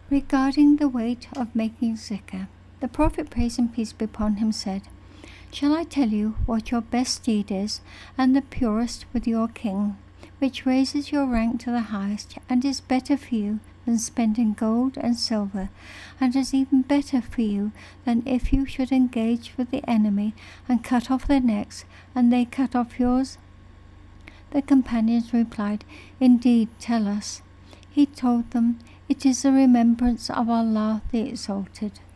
Regarding the weight of making zikr, the Prophet, praise and peace be upon him, said, "Shall I tell you what your best deed is, and the purest with your king, which raises your rank to the highest, and is better for you than spending gold and silver, and is even better for you than if you should engage with the enemy and cut off their necks, and they cut off yours?" The companions replied, "Indeed, tell us." He told them, "It is the remembrance of Allah the Exalted."